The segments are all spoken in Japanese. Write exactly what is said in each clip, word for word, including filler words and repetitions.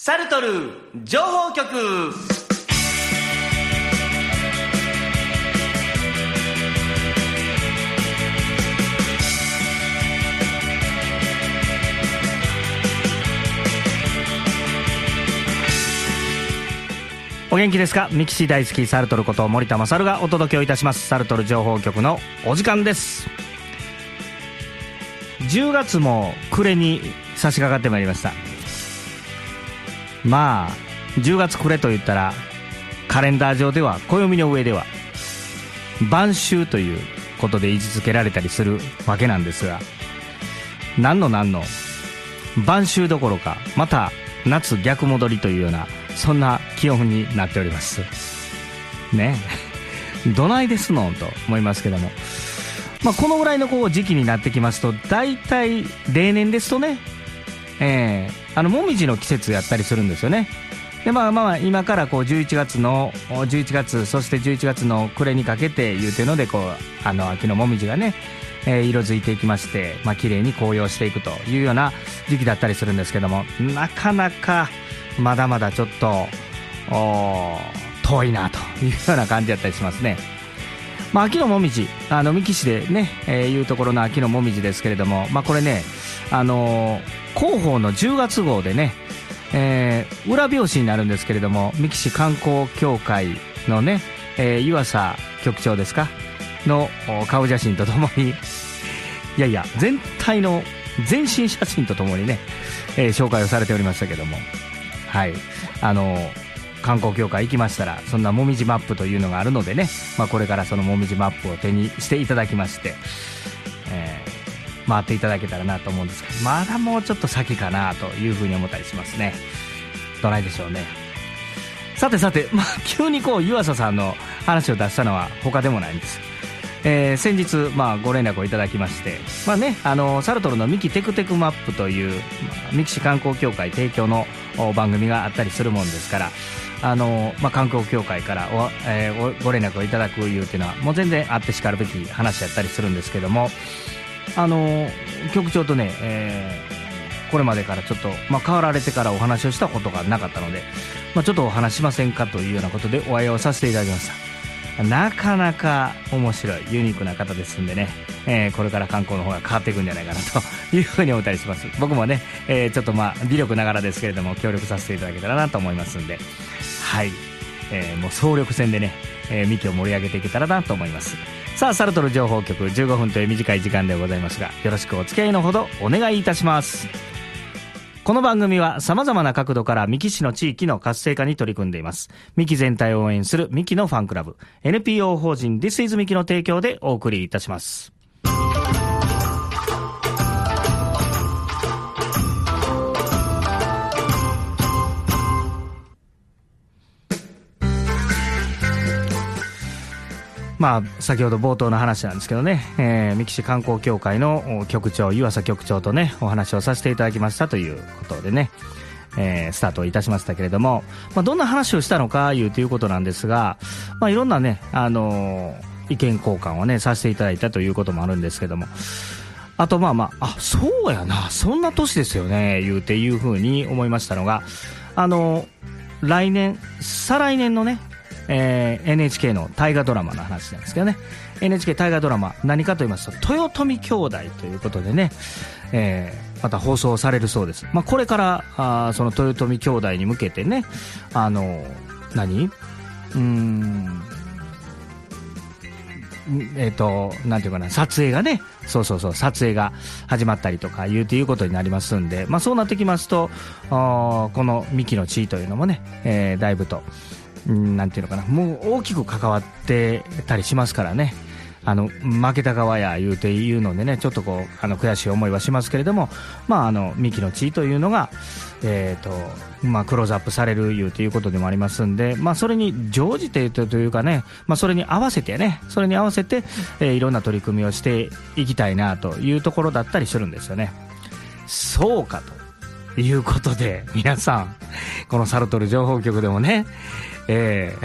サルトル情報局。お元気ですか。ミキシ大好きサルトルこと森田勝がお届けをいたします。サルトル情報局のお時間です。じゅうがつも暮れに差し掛かってまいりました。まあじゅうがつ暮れといったらカレンダー上では、暦の上では晩秋ということで位置づけられたりするわけなんですが、何の何の晩秋どころかまた夏逆戻りというような、そんな気温になっておりますね。どないですのんと思いますけども、まあ、このぐらいのこう時期になってきますと、だいたい例年ですとね、えー、あのもみじの季節やったりするんですよね。でまあまあ今からこうじゅういちがつのじゅういちがつ、そしてじゅういちがつの暮れにかけていうてので、こうあの秋のもみじがね、えー、色づいていきまして、まあ綺麗に紅葉していくというような時期だったりするんですけども、なかなかまだまだちょっと遠いなというような感じだったりしますね。まあ、秋のもみじ、あの三木市でね、えー、いうところの秋のもみじですけれども、まあ、これね、あのー、広報のじゅうがつ号でね、えー、裏表紙になるんですけれども、三木市観光協会のね、えー、湯浅局長ですかの顔写真とともに、いやいや全体の全身写真とともにね、えー、紹介をされておりましたけども、はい、あのー観光協会行きましたら、そんなもみじマップというのがあるのでね、まあ、これからそのもみじマップを手にしていただきまして、えー、回っていただけたらなと思うんですけど、まだもうちょっと先かなというふうに思ったりしますね。どないでしょうね。さてさて、まあ、急にこう湯浅さんの話を出したのは他でもないんです。えー、先日、まあ、ご連絡をいただきまして、まあね、あのサルトルのミキテクテクマップという、まあ、ミキシ観光協会提供の番組があったりするもんですから、あの、まあ、観光協会からお、えー、ご連絡をいただくいうっていうのはもう全然あってしかるべき話やったりするんですけども、あの局長とね、えー、これまでからちょっと、まあ、変わられてからお話をしたことがなかったので、まあ、ちょっとお話しませんかというようなことでお会いをさせていただきました。なかなか面白いユニークな方ですんでね、えー、これから観光の方が変わっていくんじゃないかなというふうに思ったりします。僕もね、えー、ちょっとまあ微力ながらですけれども協力させていただけたらなと思いますんで、はい、えー、もう総力戦でね、えー、ミキを盛り上げていけたらなと思います。さあサルトル情報局じゅうごふんという短い時間でございますが、よろしくお付き合いのほどお願いいたします。この番組は様々な角度から三木市の地域の活性化に取り組んでいます。三木全体を応援する三木のファンクラブ エヌピーオー 法人 This is 三木の提供でお送りいたします。まあ、先ほど冒頭の話なんですけどね、えー、三木市観光協会の局長湯浅局長とねお話をさせていただきましたということでね、えー、スタートをいたしましたけれども、まあ、どんな話をしたのかいうということなんですが、まあ、いろんなね、あのー、意見交換をねさせていただいたということもあるんですけども、あとまあまああそうやな、そんな年ですよね言うていうふうに思いましたのが、あのー、来年再来年のねえー、エヌエイチケー の大河ドラマの話なんですけどね、 エヌエイチケー 大河ドラマ何かと言いますと豊臣兄弟ということでね、えー、また放送されるそうです。まあ、これからあその豊臣兄弟に向けてね、あの何うーんえっ、ー、となんていうかな、撮影がね、そうそうそう撮影が始まったりとかいうということになりますんで、まあ、そうなってきますとこの三木の地位というのもね、えー、だいぶとなんていうのかな、もう大きく関わってたりしますからね、あの負けた側や言うて言うのでね、ちょっとこうあの悔しい思いはしますけれども、まああの三木の地位というのが、えーとまあ、クローズアップされるいうということでもありますんで、まあ、それに乗じてというかね、まあ、それに合わせてね、それに合わせて、えー、いろんな取り組みをしていきたいなというところだったりするんですよね。そうかということで皆さん、このサルトル情報局でもね、え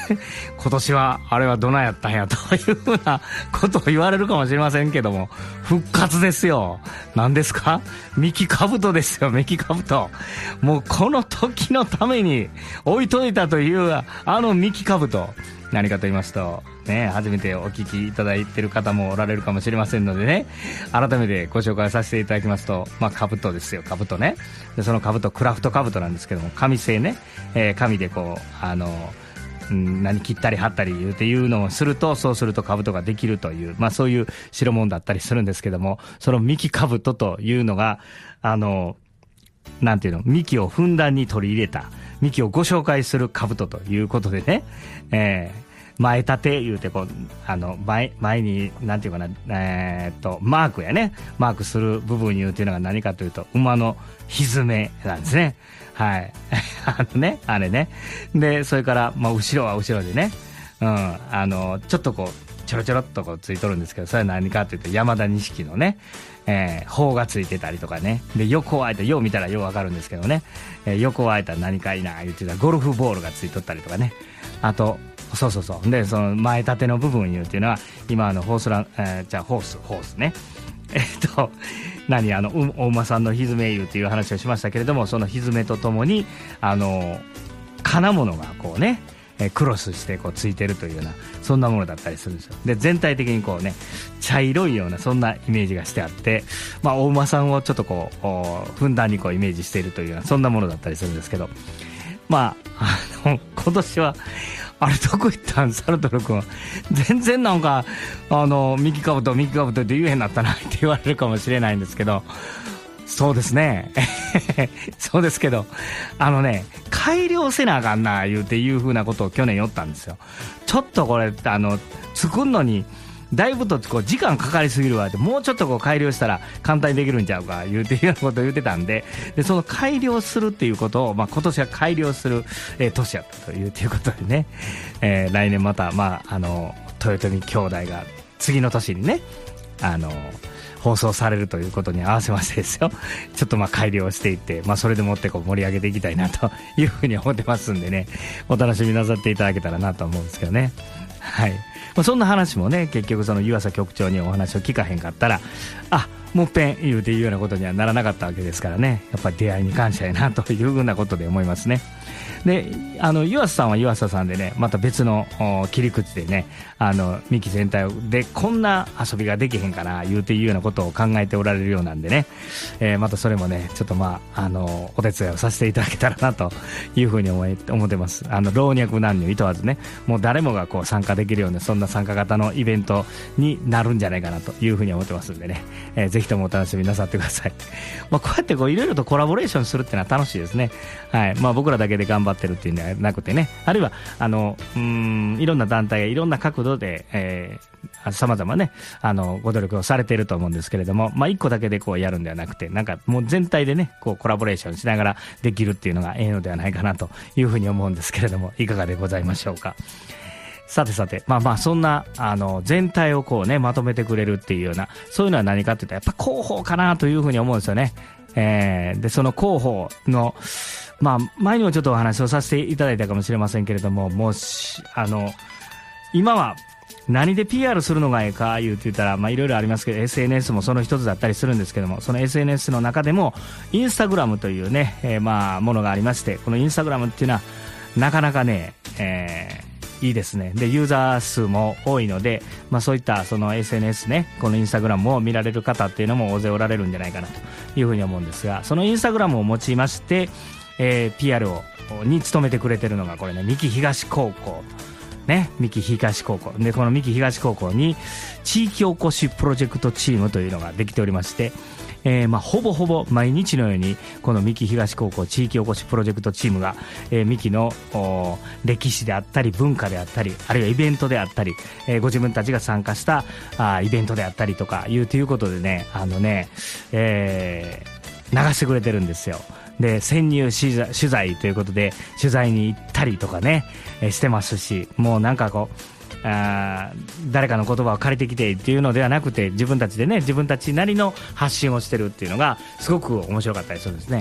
今年はあれはどないやったんやというふうなことを言われるかもしれませんけども、復活ですよ。何ですか？ミキカブトですよ、ミキカブト。もうこの時のために置いといたというあのミキカブト、何かと言いますとね、初めてお聞きいただいている方もおられるかもしれませんのでね、改めてご紹介させていただきますと、まあカブトですよ、カブトね。でそのカブト、クラフトカブトなんですけども、紙製ね、えー、紙でこうあのうん、何切ったり貼ったり言うていうのをすると、そうするとカブトができるという、まあそういう代物だったりするんですけども、そのミキカブトというのがあのなんていうの、幹をふんだんに取り入れた、幹をご紹介するカブトということでね、えー前立て言うてこうあの 前, 前になんていうかな、えー、っとマークやね、マークする部分言うていうのが何かというと、馬のひづめなんですね。はいあのね、あれね。でそれから、まあ、後ろは後ろでね、うん、あのちょっとこうちょろちょろっとこうついとるんですけど、それは何かというと山田錦のね、えー、砲がついてたりとかね。で横を開いた、よう見たらようわかるんですけどね、えー、横を開いたら何かいいな言ってたゴルフボールがついとったりとかね。あとそうそうそう、でその前立ての部分言うっていうのは、今あのホースラン、えー、じゃあホースホースね、えー、っと何あのお馬さんのひづめ言うっていう話をしましたけれども、そのひづめとともにあの金物がこうね、えー、クロスしてこうついてるというような、そんなものだったりするんですよ。で全体的にこうね、茶色いようなそんなイメージがしてあって、まあ、お馬さんをちょっとこうふんだんにこうイメージしているというような、そんなものだったりするんですけど、まああの今年はあれどこ行ったん、サルトル君。全然なんかあのミキカブトミキカブトって言えへんなったなって言われるかもしれないんですけど、そうですねそうですけど、あのね、改良せなあかんな言うていうふうなことを去年言ったんですよ。ちょっとこれあの作るのにだいぶとこう時間かかりすぎるわって、もうちょっとこう改良したら簡単にできるんちゃうか言うていうようなことを言ってたんで、でその改良するっていうことを、まあ、今年は改良する、えー、年やったというということでね、えー、来年また、まあ、あの豊臣兄弟が次の年にね、あの放送されるということに合わせましてですよ、ちょっとまあ改良していって、まあ、それでもってこう盛り上げていきたいなというふうに思ってますんでね、お楽しみなさっていただけたらなと思うんですけどね。はい、まあ、そんな話もね、結局その湯浅局長にお話を聞かへんかったら、あ、もう一遍言うていうようなことにはならなかったわけですからね、やっぱり出会いに感謝やなというふうなことで思いますね。で、あの湯浅さんは湯浅さんでね、また別の切り口でね、あのミキ全体でこんな遊びができへんかな言うていうようなことを考えておられるようなんでね、えー、またそれもね、ちょっとまああのお手伝いをさせていただけたらなというふうに思い思ってます。あの老若男女い問わずね、もう誰もがこう参加できるような、そんな参加型のイベントになるんじゃないかなというふうに思ってますんでね、えー、ぜひともお楽しみなさってください。まあ、こうやってこういろいろとコラボレーションするっていうのは楽しいですね。はい、まあ、僕らだけで頑張ってるっていうんではなくてね、あるいはあのうーんいろんな団体やいろんな角度で、えー、様々ね、あのご努力をされていると思うんですけれども、まあ、一個だけでこうやるんではなくて、なんかもう全体でね、こうコラボレーションしながらできるっていうのがええのではないかなというふうに思うんですけれども、いかがでございましょうか。さてさて、まあまあそんなあの全体をこうねまとめてくれるっていうような、そういうのは何かっていったらやっぱ広報かなというふうに思うんですよね。えー、でその広報の、まあ前にもちょっとお話をさせていただいたかもしれませんけれども、もうあの今は何で ピーアール するのがいいか言うて言ったら、まあいろいろありますけど、 エスエヌエス もその一つだったりするんですけども、その エスエヌエス の中でもインスタグラムというね、えー、まあものがありまして、このインスタグラムっていうのはなかなかね、えーいいですね。でユーザー数も多いので、まあ、そういったその エスエヌエス ね、このインスタグラムを見られる方っていうのも大勢おられるんじゃないかなというふうに思うんですが、そのインスタグラムを用いまして、えー、ピーアール をに努めてくれてるのがこれね、三木東高校ね、三木東高校で、この三木東高校に地域おこしプロジェクトチームというのができておりまして、えーまあ、ほぼほぼ毎日のようにこの三木東高校地域おこしプロジェクトチームが、えー、三木の歴史であったり文化であったり、あるいはイベントであったり、えー、ご自分たちが参加したあイベントであったりとかいうということでね、あのね、えー、流してくれてるんですよ。で潜入取材、取材ということで取材に行ったりとかね、えー、してますし、もうなんかこうあ誰かの言葉を借りてきてっていうのではなくて、自分たちでね、自分たちなりの発信をしてるっていうのがすごく面白かったりするんですね。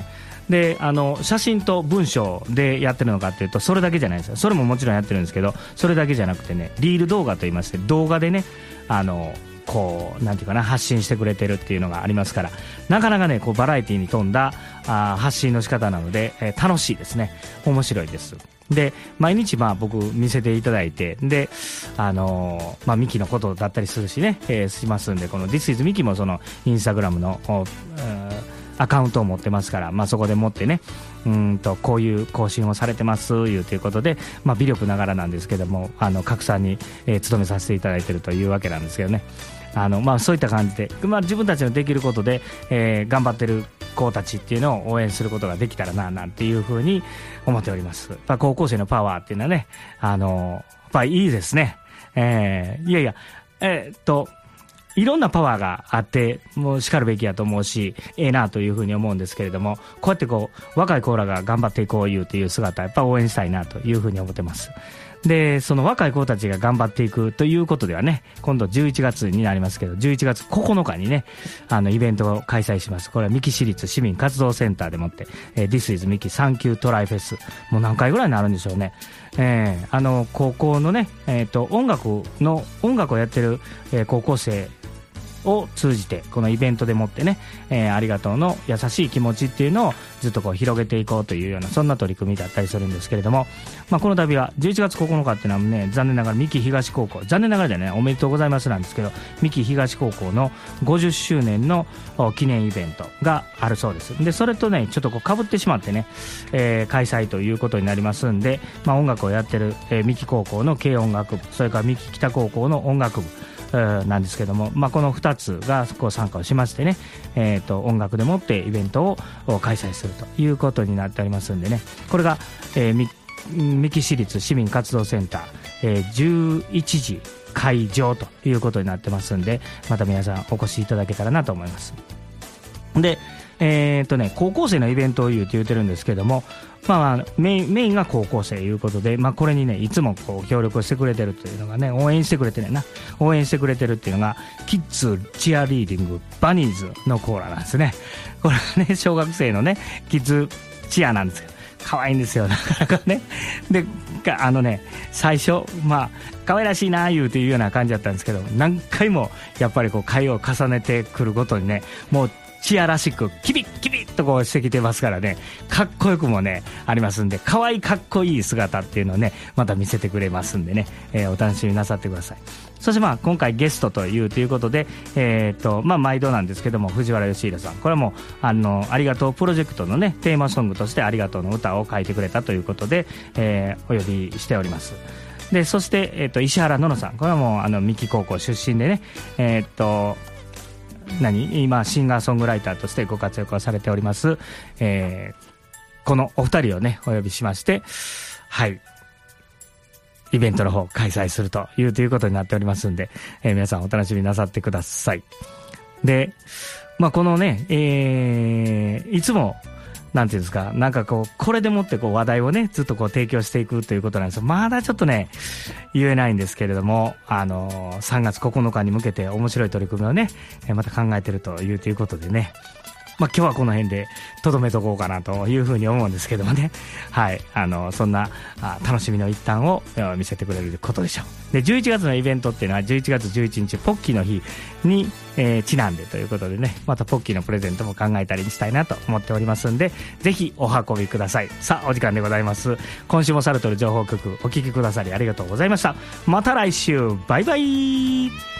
であの写真と文章でやってるのかっていうとそれだけじゃないですよ。それももちろんやってるんですけど、それだけじゃなくてね、リール動画といいまして、動画でねあのこうなんていうかな、発信してくれてるっていうのがありますから、なかなかねこうバラエティに富んだあ発信の仕方なので、えー、楽しいですね。面白いです。で毎日まあ僕見せていただいて、であのー、まあミキのことだったりするしね、えー、しますんで、この This is ミキもそのインスタグラムのアカウントを持ってますから、まあ、そこで持ってね、うんとこういう更新をされてますいうということで、まあ、微力ながらなんですけども、あの拡散に、えー、努めさせていただいているというわけなんですけどね、あの、まあ、そういった感じで、まあ、自分たちのできることで、えー、頑張ってる子たちっていうのを応援することができたらななんていうふうに思っております。まあ、高校生のパワーっていうのはね、あのやっぱりいいですね。えー、いやいやえー、っといろんなパワーがあってもうしかるべきやと思うし、ええなというふうに思うんですけれども、こうやってこう若い子らが頑張っていこういうっていう姿やっぱ応援したいなというふうに思ってます。でその若い子たちが頑張っていくということではね、今度じゅういちがつになりますけど、じゅういちがつここのかにねあのイベントを開催します。これは三木市立市民活動センターでもって、えー、This is 三木サンキュートライフェス、もう何回ぐらいになるんでしょうね。えー、あの高校のね、えー、と音楽の音楽をやってる、えー、高校生を通じてこのイベントでもってね、えー、ありがとうの優しい気持ちっていうのをずっとこう広げていこうというような、そんな取り組みだったりするんですけれども、まあ、この度はじゅういちがつここのかっていうのはね、残念ながら三木東高校、残念ながらじゃねおめでとうございますなんですけど、三木東高校のごじゅっしゅうねんの記念イベントがあるそうです。でそれとねちょっとこう被ってしまってね、えー、開催ということになりますんで、まあ、音楽をやってる、えー、三木高校の軽音楽部、それから三木北高校の音楽部なんですけども、まあ、このふたつがこう参加をしましてね、えー、と音楽でもってイベントを開催するということになっておりますんでね、これが、えー、三木市立市民活動センター、えー、じゅういちじ会場ということになってますんで、また皆さんお越しいただけたらなと思います。でえーとね、高校生のイベントを言うと言ってるんですけども、まあ、メイン、メインが高校生いうことで、まあ、これにねいつもこう協力してくれてるというのがね、応援してくれてねな応援してくれてるっていうのがキッズチアリーディングバニーズのコーラなんですね。これはね小学生のねキッズチアなんですけど、可愛いんですよなかなかね。であのね最初まあ可愛らしいな言うというような感じだったんですけど、何回もやっぱりこう会を重ねてくるごとにね、もうチアらしくキビッキビッとこうしてきてますからね、かっこよくもねありますんで、可愛いかっこいい姿っていうのをねまた見せてくれますんでね、えー、お楽しみなさってください。そしてまあ今回ゲストというということで、えーとまあ、毎度なんですけども藤原義弘さん、これはもうあのありがとうプロジェクトのねテーマソングとしてありがとうの歌を書いてくれたということで、えー、お呼びしております。でそして、えー、と石原ののさん、これはもうあの三木高校出身でね、えー、と何今シンガーソングライターとしてご活躍をされております、えー、このお二人をねお呼びしまして、はいイベントの方開催するというということになっておりますんで、えー、皆さんお楽しみなさってください。で、まあ、このね、えー、いつもなんていうんですか、なんかこうこれでもってこう話題をねずっとこう提供していくということなんですよ。まだちょっとね言えないんですけれども、あのー、さんがつここのかに向けて面白い取り組みをねまた考えてるというということでね、まあ、今日はこの辺でとどめとこうかなというふうに思うんですけどもね、はい、あのそんなあ楽しみの一端を見せてくれることでしょう。でじゅういちがつのイベントっていうのはじゅういちがつじゅういちにちポッキーの日に、えー、ちなんでということでね、またポッキーのプレゼントも考えたりしたいなと思っておりますんで、ぜひお運びください。さあお時間でございます。今週もサルトル情報局お聞きくださりありがとうございました。また来週、バイバイ。